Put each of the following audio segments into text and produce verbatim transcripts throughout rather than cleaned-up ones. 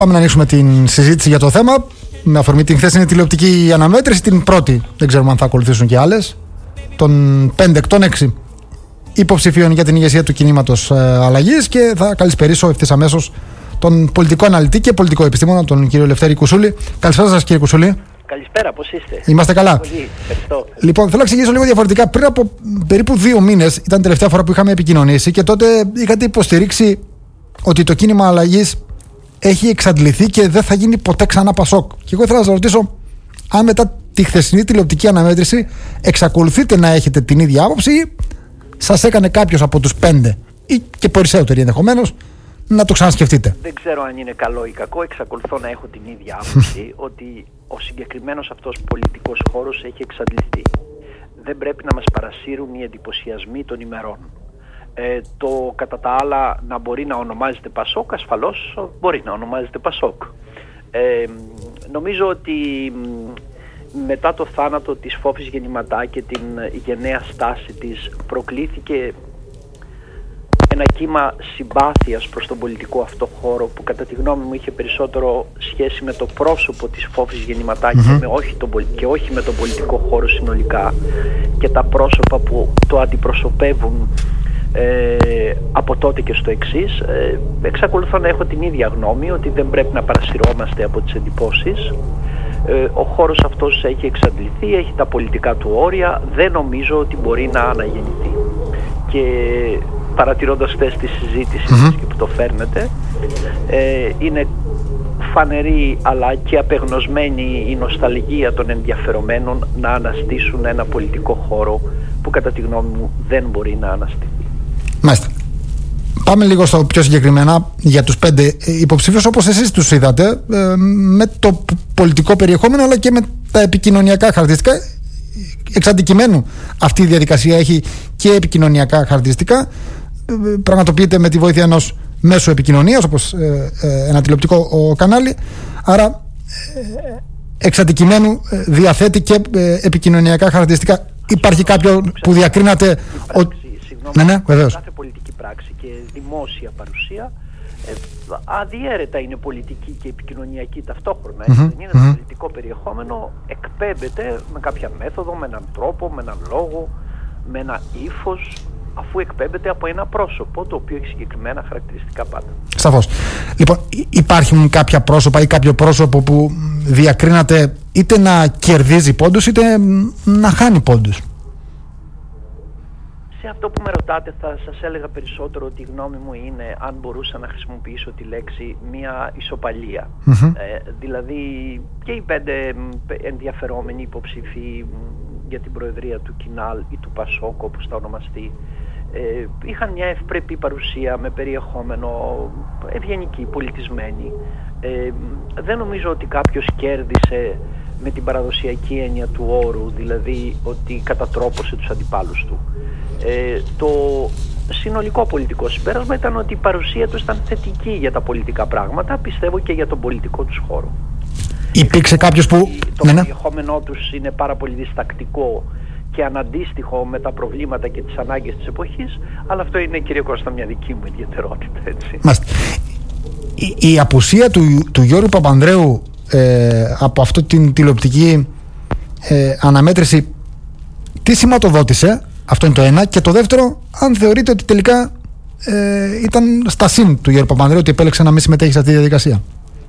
Πάμε να ανοίξουμε την συζήτηση για το θέμα. Με αφορμή την χθεσινή τηλεοπτική αναμέτρηση, την πρώτη, δεν ξέρουμε αν θα ακολουθήσουν και άλλες, των πέντε εκ των έξι υποψηφίων για την ηγεσία του κινήματος ε, αλλαγής, και θα καλησπερίσω ευθύς αμέσως τον πολιτικό αναλυτή και πολιτικό επιστήμονα, τον κύριο Λευτέρη Κουσούλη. Καλησπέρα σας, κύριε Κουσούλη. Καλησπέρα, πώς είστε? Είμαστε καλά. Πολύ, ευχαριστώ. Λοιπόν, θέλω να εξηγήσω λίγο διαφορετικά. Πριν από περίπου δύο μήνες ήταν η τελευταία φορά που είχαμε επικοινωνήσει, και τότε είχατε υποστηρίξει ότι το κίνημα αλλαγής έχει εξαντληθεί και δεν θα γίνει ποτέ ξανά Πασόκ. Και εγώ ήθελα να σας ρωτήσω αν μετά τη χθεσινή τηλεοπτική αναμέτρηση εξακολουθείτε να έχετε την ίδια άποψη, ή σας έκανε κάποιος από τους πέντε ή και περισσότεροι ενδεχομένως να το ξανασκεφτείτε. Δεν ξέρω αν είναι καλό ή κακό. Εξακολουθώ να έχω την ίδια άποψη ότι ο συγκεκριμένος αυτός πολιτικός χώρος έχει εξαντληθεί. Δεν πρέπει να μας παρασύρουν οι εντυπωσιασμοί των ημερών. Ε, το κατά τα άλλα να μπορεί να ονομάζεται Πασόκ, ασφαλώς μπορεί να ονομάζεται Πασόκ. Ε, νομίζω ότι μετά το θάνατο της Φόφης Γεννηματά και την γενναία στάση της προκλήθηκε ένα κύμα συμπάθειας προς τον πολιτικό αυτό χώρο, που κατά τη γνώμη μου είχε περισσότερο σχέση με το πρόσωπο της Φόφης Γεννηματά mm-hmm. και, με όχι τον, και όχι με τον πολιτικό χώρο συνολικά, και τα πρόσωπα που το αντιπροσωπεύουν ε, από τότε και στο εξής. Ε, εξακολουθώ να έχω την ίδια γνώμη ότι δεν πρέπει να παρασυρώμαστε από τις εντυπώσεις. Ε, ο χώρος αυτός έχει εξαντληθεί, έχει τα πολιτικά του όρια, δεν νομίζω ότι μπορεί να αναγεννηθεί. Και παρατηρώντας χθες τη συζήτηση mm-hmm. και που το φέρνετε, ε, είναι φανερή αλλά και απεγνωσμένη η νοσταλγία των ενδιαφερομένων να αναστήσουν ένα πολιτικό χώρο που κατά τη γνώμη μου δεν μπορεί να αναστηθεί. Μάλιστα. Πάμε λίγο στο πιο συγκεκριμένα για τους πέντε υποψήφιους όπως εσείς τους είδατε, ε, με το πολιτικό περιεχόμενο αλλά και με τα επικοινωνιακά χαρακτηριστικά. Εξ αντικειμένου αυτή η διαδικασία έχει και επικοινωνιακά χαρακτηριστικά. Πραγματοποιείται με τη βοήθεια ενός μέσου επικοινωνίας, όπως ε, ε, ένα τηλεοπτικό ο, κανάλι. Άρα ε, εξ αντικειμένου ε, διαθέτει και ε, επικοινωνιακά χαρακτηριστικά. Υπάρχει κάποιο που διακρίνατε ότι... Ναι, ναι, βεβαίως. Κάθε πολιτική πράξη και δημόσια παρουσία ε, αδιέρετα είναι πολιτική και επικοινωνιακή ταυτόχρονα. Mm-hmm. Δεν είναι mm-hmm. το πολιτικό περιεχόμενο εκπέμπεται με κάποια μέθοδο, με έναν τρόπο, με έναν λόγο, με ένα ύφος, αφού εκπέμπεται από ένα πρόσωπο το οποίο έχει συγκεκριμένα χαρακτηριστικά πάντα. Σαφώς. Λοιπόν, υπάρχουν κάποια πρόσωπα ή κάποιο πρόσωπο που διακρίνατε είτε να κερδίζει πόντους είτε να χάνει πόντους? Σε αυτό που με ρωτάτε θα σας έλεγα περισσότερο ότι η γνώμη μου είναι, αν μπορούσα να χρησιμοποιήσω τη λέξη, μια ισοπαλία. Mm-hmm. Ε, δηλαδή και οι πέντε ενδιαφερόμενοι υποψήφοι για την προεδρία του Κινάλ ή του Πασόκ, όπως θα ονομαστεί, ε, είχαν μια ευπρεπή παρουσία με περιεχόμενο ευγενική, πολιτισμένη. Ε, δεν νομίζω ότι κάποιος κέρδισε με την παραδοσιακή έννοια του όρου, δηλαδή ότι κατατρόπωσε τους αντιπάλους του. Ε, το συνολικό πολιτικό συμπέρασμα ήταν ότι η παρουσία του ήταν θετική για τα πολιτικά πράγματα, πιστεύω και για τον πολιτικό τους χώρο. Υπήρξε κάποιος που... Το ναι, ναι. περιεχόμενό τους είναι πάρα πολύ διστακτικό και αναντίστοιχο με τα προβλήματα και τις ανάγκες της εποχής, αλλά αυτό είναι, κύριε Κώστα, μια δική μου ιδιαιτερότητα, έτσι. Μάστε. Η, η απουσία του, του Γιώργου Παπανδρέου ε, από αυτή την τηλεοπτική ε, αναμέτρηση, τι σηματοδότησε? Αυτό είναι το ένα. Και το δεύτερο, αν θεωρείτε ότι τελικά ε, ήταν στα συν του Γιώργου Παπανδρέου, ότι επέλεξε να μην συμμετέχει σε αυτή τη διαδικασία.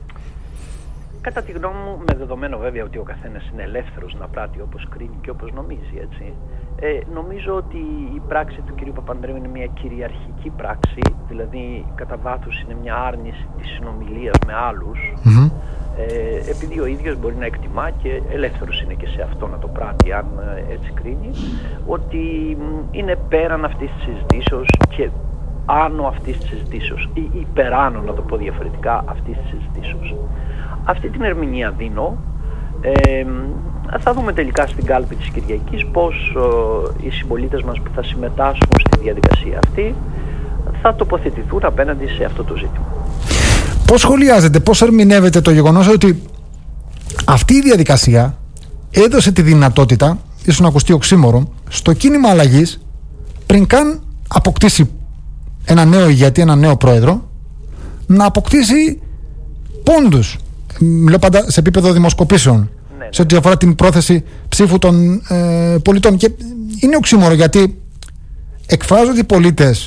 Κατά τη γνώμη μου, με δεδομένο βέβαια ότι ο καθένας είναι ελεύθερος να πράττει όπως κρίνει και όπως νομίζει, έτσι, ε, νομίζω ότι η πράξη του κ. Παπανδρέου είναι μια κυριαρχική πράξη, δηλαδή κατά βάθος είναι μια άρνηση της συνομιλίας με άλλους, mm-hmm. ε, επειδή ο ίδιος μπορεί να εκτιμά, και ελεύθερος είναι και σε αυτό να το πράττει αν ε, έτσι κρίνει, ότι είναι πέραν αυτής της συζητήσεως και άνω αυτής της συζητήσεως, ή υπεράνω, να το πω διαφορετικά, αυτής της συζητήσεως. Αυτή την ερμηνεία δίνω. Ε, θα δούμε τελικά στην κάλπη της Κυριακής πώς ε, οι συμπολίτες μας που θα συμμετάσχουν στη διαδικασία αυτή θα τοποθετηθούν απέναντι σε αυτό το ζήτημα. Πώς σχολιάζετε, πώς ερμηνεύετε το γεγονός ότι αυτή η διαδικασία έδωσε τη δυνατότητα, ίσως να ακουστεί οξύμορο, στο κίνημα αλλαγής, πριν καν αποκτήσει ένα νέο ηγέτη, ένα νέο πρόεδρο, να αποκτήσει πόντους. Μιλώ πάντα σε επίπεδο δημοσκοπήσεων, ναι, ναι. σε ό,τι αφορά την πρόθεση ψήφου των ε, πολιτών. Και είναι οξύμορο, γιατί εκφράζονται οι πολίτες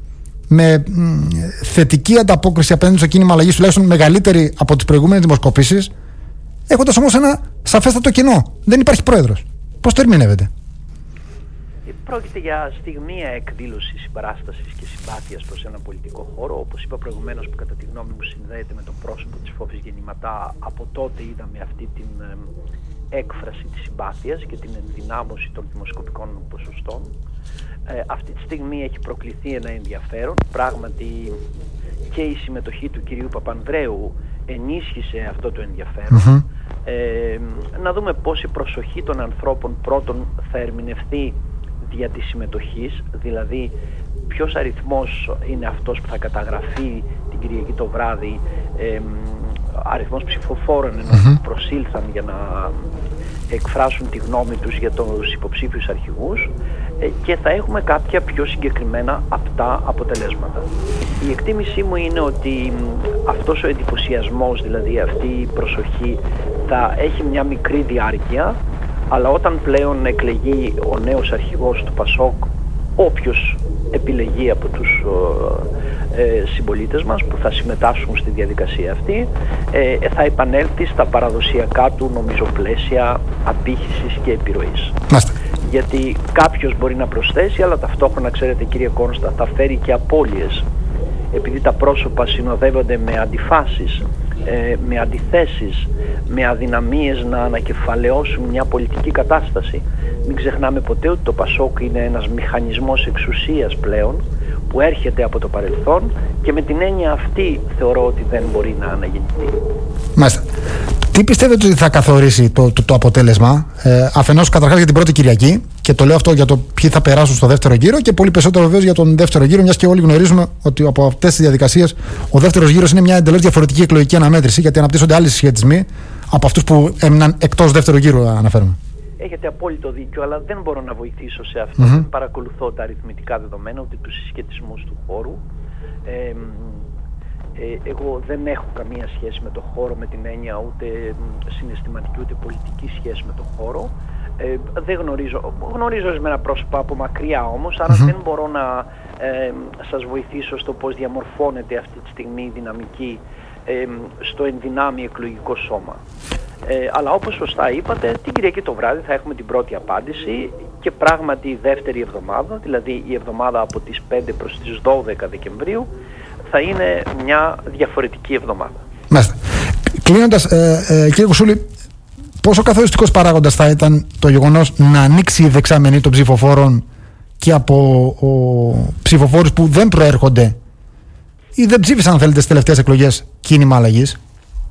με μ, θετική ανταπόκριση απέναντι στο κίνημα αλλαγής, τουλάχιστον μεγαλύτερη από τις προηγούμενες δημοσκοπήσεις, έχοντας όμως ένα σαφέστατο κοινό. Δεν υπάρχει πρόεδρος. Πώς το ερμηνεύετε? Πρόκειται για στιγμία εκδήλωση συμπαράστασης και συμπάθειας προς ένα πολιτικό χώρο, όπως είπα προηγουμένως, που κατά τη γνώμη μου συνδέεται με το πρόσωπο της Φόβης Γεννηματά. Από τότε είδαμε αυτή την ε, έκφραση της συμπάθειας και την ενδυνάμωση των δημοσκοπικών ποσοστών. Ε, αυτή τη στιγμή έχει προκληθεί ένα ενδιαφέρον. Πράγματι και η συμμετοχή του κυρίου Παπανδρέου ενίσχυσε αυτό το ενδιαφέρον. Mm-hmm. Ε, να δούμε πώς η προσοχή των ανθρώπων πρώτον θα ερμηνευτεί δια της συμμετοχής, δηλαδή ποιος αριθμός είναι αυτός που θα καταγραφεί την Κυριακή το βράδυ, ε, αριθμός ψηφοφόρων ενώ mm-hmm. προσήλθαν για να εκφράσουν τη γνώμη τους για τους υποψήφιους αρχηγούς, ε, και θα έχουμε κάποια πιο συγκεκριμένα απτά αποτελέσματα. Η εκτίμησή μου είναι ότι αυτός ο εντυπωσιασμός, δηλαδή αυτή η προσοχή, θα έχει μια μικρή διάρκεια, αλλά όταν πλέον εκλεγεί ο νέος αρχηγός του ΠΑΣΟΚ, όποιος επιλεγεί από τους ε, συμπολίτες μας που θα συμμετάσχουν στη διαδικασία αυτή, ε, θα επανέλθει στα παραδοσιακά του, νομίζω, πλαίσια απήχησης και επιρροής. Μάστε. Γιατί κάποιος μπορεί να προσθέσει, αλλά ταυτόχρονα, ξέρετε κύριε Κόνστα, θα φέρει και απώλειες, επειδή τα πρόσωπα συνοδεύονται με αντιφάσεις, με αντιθέσεις, με αδυναμίες να ανακεφαλαιώσουν μια πολιτική κατάσταση. Μην ξεχνάμε ποτέ ότι το ΠΑΣΟΚ είναι ένας μηχανισμός εξουσίας πλέον, που έρχεται από το παρελθόν, και με την έννοια αυτή θεωρώ ότι δεν μπορεί να αναγεννηθεί. Μάλιστα. Τι πιστεύετε ότι θα καθορίσει το, το, το αποτέλεσμα, ε, αφενός καταρχάς για την πρώτη Κυριακή, και το λέω αυτό για το ποιοι θα περάσουν στο δεύτερο γύρο, και πολύ περισσότερο βεβαίως για τον δεύτερο γύρο, μιας και όλοι γνωρίζουμε ότι από αυτές τις διαδικασίες ο δεύτερος γύρος είναι μια εντελώς διαφορετική εκλογική αναμέτρηση, γιατί αναπτύσσονται άλλοι συσχετισμοί από αυτούς που έμειναν εκτός δεύτερου γύρου, αναφέρομαι. Έχετε απόλυτο δίκιο, αλλά δεν μπορώ να βοηθήσω σε αυτό. Mm-hmm. Δεν παρακολουθώ τα αριθμητικά δεδομένα, ούτε τους συσχετισμούς του χώρου. Ε, ε, εγώ δεν έχω καμία σχέση με το χώρο με την έννοια ούτε συναισθηματική ούτε πολιτική σχέση με το χώρο. Ε, δεν γνωρίζω, γνωρίζω ορισμένα πρόσωπα από μακριά όμως, άρα mm-hmm. δεν μπορώ να ε, σας βοηθήσω στο πώς διαμορφώνεται αυτή τη στιγμή η δυναμική ε, στο ενδυνάμει εκλογικό σώμα. Ε, αλλά όπως σωστά είπατε, την Κυριακή το βράδυ θα έχουμε την πρώτη απάντηση, και πράγματι η δεύτερη εβδομάδα, δηλαδή η εβδομάδα από τις πέντε προς τις δώδεκα Δεκεμβρίου, θα είναι μια διαφορετική εβδομάδα. Μάλιστα. Κλείνοντας, ε, ε, κύριε Κουσούλη, πόσο καθοριστικός παράγοντας θα ήταν το γεγονός να ανοίξει η δεξαμενή των ψηφοφόρων και από ο, ψηφοφόρους που δεν προέρχονται ή δεν ψήφισαν, αν θέλετε, στις τελευταίες εκλογές κίνημα αλλαγής?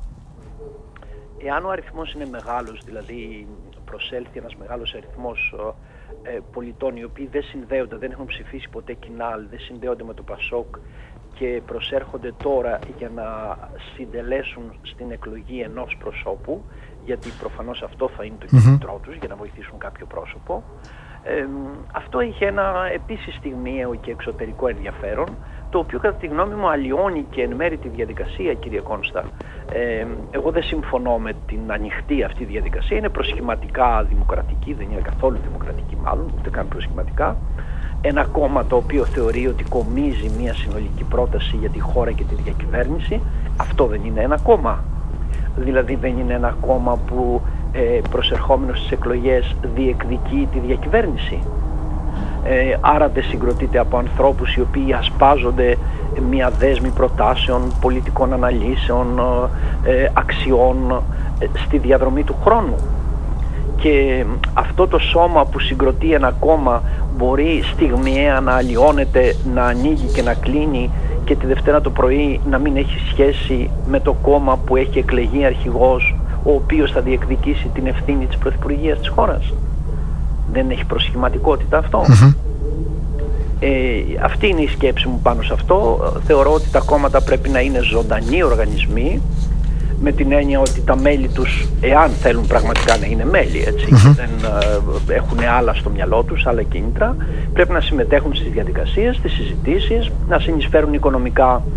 Εάν ο αριθμός είναι μεγάλος, δηλαδή προσέλθει ένας μεγάλος αριθμός ε, πολιτών οι οποίοι δεν συνδέονται, δεν έχουν ψηφίσει ποτέ κοινάλ, δεν συνδέονται με το ΠΑΣΟΚ και προσέρχονται τώρα για να συντελέσουν στην εκλογή ενός προσώπου, γιατί προφανώς αυτό θα είναι το κίνητρό τους, για να βοηθήσουν κάποιο πρόσωπο, ε, αυτό είχε ένα επίσης στιγμιαίο και εξωτερικό ενδιαφέρον, το οποίο κατά τη γνώμη μου αλλοιώνει και εν μέρει τη διαδικασία, κύριε Κόνστα. Ε, εγώ δεν συμφωνώ με την ανοιχτή αυτή διαδικασία, είναι προσχηματικά δημοκρατική, δεν είναι καθόλου δημοκρατική μάλλον, ούτε καν προσχηματικά. Ένα κόμμα το οποίο θεωρεί ότι κομίζει μια συνολική πρόταση για τη χώρα και τη διακυβέρνηση, αυτό δεν είναι ένα κόμμα. Δηλαδή δεν είναι ένα κόμμα που ε, προσερχόμενος στις εκλογές διεκδικεί τη διακυβέρνηση. Ε, άρα δεν συγκροτείται από ανθρώπους οι οποίοι ασπάζονται μια δέσμη προτάσεων, πολιτικών αναλύσεων, ε, αξιών ε, στη διαδρομή του χρόνου. Και αυτό το σώμα που συγκροτεί ένα κόμμα μπορεί στιγμιαία να αλλοιώνεται, να ανοίγει και να κλείνει, και τη Δευτέρα το πρωί να μην έχει σχέση με το κόμμα που έχει εκλεγεί αρχηγός, ο οποίος θα διεκδικήσει την ευθύνη της πρωθυπουργίας της χώρας. Δεν έχει προσχηματικότητα αυτό. Mm-hmm. Ε, αυτή είναι η σκέψη μου πάνω σε αυτό. Θεωρώ ότι τα κόμματα πρέπει να είναι ζωντανοί οργανισμοί, με την έννοια ότι τα μέλη τους, εάν θέλουν πραγματικά να είναι μέλη, έτσι, mm-hmm. δεν ε, έχουν άλλα στο μυαλό τους, άλλα κίνητρα, πρέπει να συμμετέχουν στις διαδικασίες, στις συζητήσεις, να συνεισφέρουν οικονομικά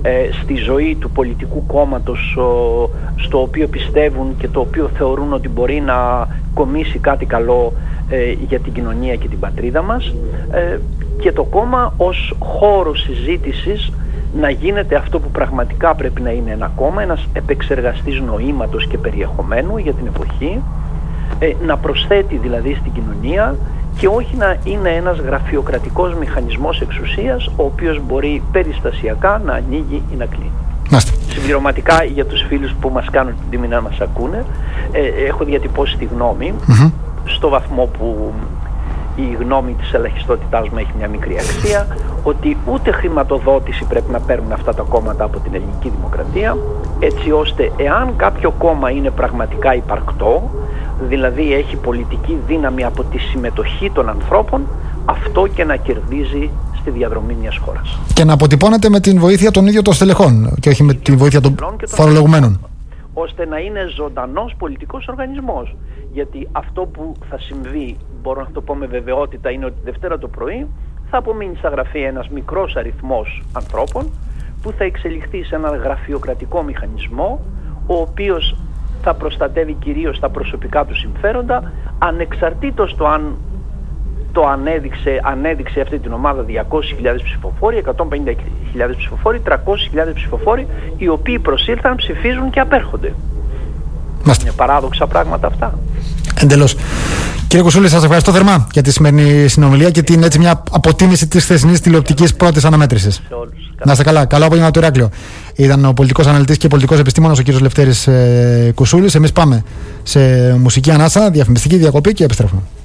ε, στη ζωή του πολιτικού κόμματος ο, στο οποίο πιστεύουν και το οποίο θεωρούν ότι μπορεί να κομίσει κάτι καλό ε, για την κοινωνία και την πατρίδα μας, ε, και το κόμμα ως χώρο συζήτησης να γίνεται αυτό που πραγματικά πρέπει να είναι ένα κόμμα, ένας επεξεργαστής νοήματος και περιεχομένου για την εποχή, ε, να προσθέτει δηλαδή στην κοινωνία και όχι να είναι ένας γραφειοκρατικός μηχανισμός εξουσίας ο οποίος μπορεί περιστασιακά να ανοίγει ή να κλείνει. Μάστε. Συμπληρωματικά για τους φίλους που μας κάνουν την τιμή να μας ακούνε, ε, έχω διατυπώσει τη γνώμη Mm-hmm. στο βαθμό που η γνώμη της ελαχιστότητάς μου έχει μια μικρή αξία, ότι ούτε χρηματοδότηση πρέπει να παίρνουν αυτά τα κόμματα από την ελληνική δημοκρατία, έτσι ώστε εάν κάποιο κόμμα είναι πραγματικά υπαρκτό, δηλαδή έχει πολιτική δύναμη από τη συμμετοχή των ανθρώπων, αυτό και να κερδίζει στη διαδρομή μιας χώρας. Και να αποτυπώνεται με την βοήθεια των ίδιων των στελεχών και όχι με τη βοήθεια των φορολογουμένων. Ώστε να είναι ζωντανός πολιτικός οργανισμός. Γιατί αυτό που θα συμβεί, μπορώ να το πω με βεβαιότητα, είναι ότι Δευτέρα το πρωί θα απομείνει στα γραφεία ένας μικρός αριθμός ανθρώπων που θα εξελιχθεί σε έναν γραφειοκρατικό μηχανισμό, ο οποίος θα προστατεύει κυρίως τα προσωπικά του συμφέροντα, ανεξαρτήτως το αν το ανέδειξε, ανέδειξε αυτή την ομάδα διακόσιες χιλιάδες ψηφοφόροι, εκατόν πενήντα χιλιάδες ψηφοφόροι, τριακόσιες χιλιάδες ψηφοφόροι, οι οποίοι προσήλθαν, ψηφίζουν και απέρχονται. Μάστε. Είναι παράδοξα πράγματα αυτά. Εντελώς. Κύριε Κουσούλη, σας ευχαριστώ θερμά για τη σημερινή συνομιλία και την έτσι μια αποτίμηση της χθεσινής τηλεοπτικής πρώτης αναμέτρησης. Σε όλους. Να είστε καλά. Καλό απόγευμα του Ηράκλειο. Ήταν ο πολιτικός αναλυτής και πολιτικός επιστήμονας ο κύριος Λευτέρης ε, Κουσούλης. Εμείς πάμε σε μουσική ανάσα, διαφημιστική διακοπή και επιστρέφουμε.